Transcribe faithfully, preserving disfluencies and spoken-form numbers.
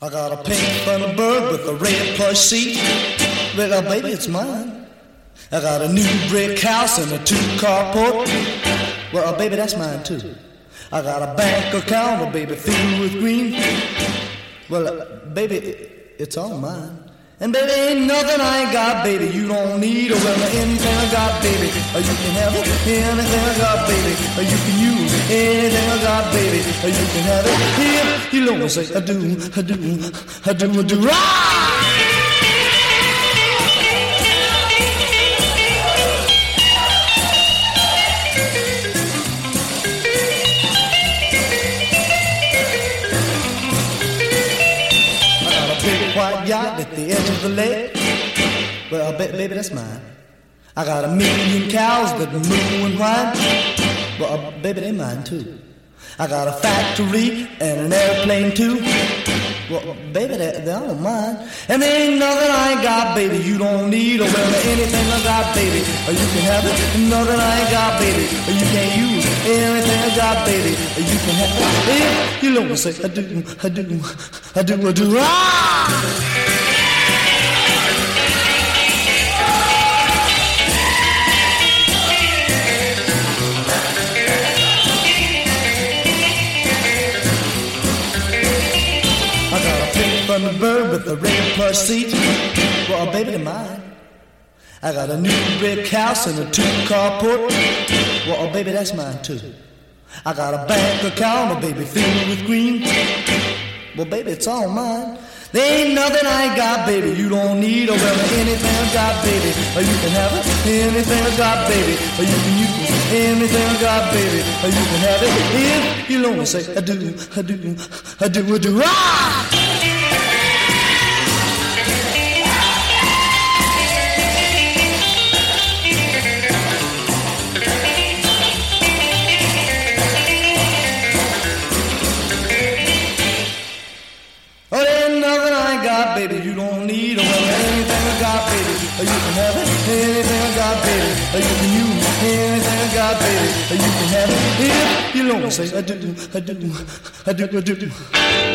I got a pink Thunderbird with a red plush seat. Well, uh, baby, it's mine. I got a new brick house and a two-car port. Well, uh, baby, that's mine too. I got a bank account, oh, baby, filled with green. Well, uh, baby, it's all mine. And baby, ain't nothing I ain't got, baby. You don't need a well, anything I got, baby. Or you can have it, anything I got, baby. Or you can use anything I got, baby. Or you can have it if you don't say I do, I do, I do, I do. Ah! White yacht at the edge of the lake. Well, ba- baby, that's mine. I got a million cows that moo and whine. Well, uh, baby, they mine too. I got a factory and an airplane too. Well, baby, they, they're all mine. And there ain't nothing I ain't got, baby. You don't need or well anything I got, baby. Or you can have it. Nothing I ain't got, baby. Or you can't use anything I got, baby. Or you can have it. If you know me, say I do, I do, I do, I do. Ah! Thunderbird with a red plush seat. Well, baby, they're mine. I got a new brick house and a two-car port. Well, baby, that's mine too. I got a bank account, oh, baby, filled with green. Well, baby, it's all mine. There ain't nothing I ain't got, baby. You don't need or well anything I got, baby. Or you can have it, anything I got, baby. Or you can use anything I got, baby. Or you can have it if you only say I do, I do, I do, I do. Ah! Oh, there ain't nothing I ain't got, baby. You don't need or well, anything I got, baby. Or you can have it, anything I got, baby. Or you can use anything I got, baby. Or you can have it if you don't say I do, I do, I do, I do.